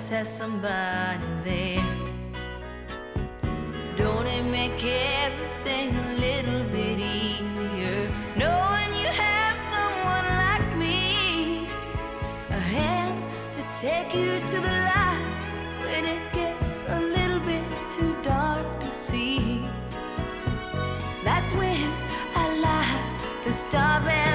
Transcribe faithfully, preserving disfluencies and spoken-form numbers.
always has somebody there. Don't it make everything a little bit easier knowing you have someone like me, a hand to take you to the light when it gets a little bit too dark to see? That's when I like to stop and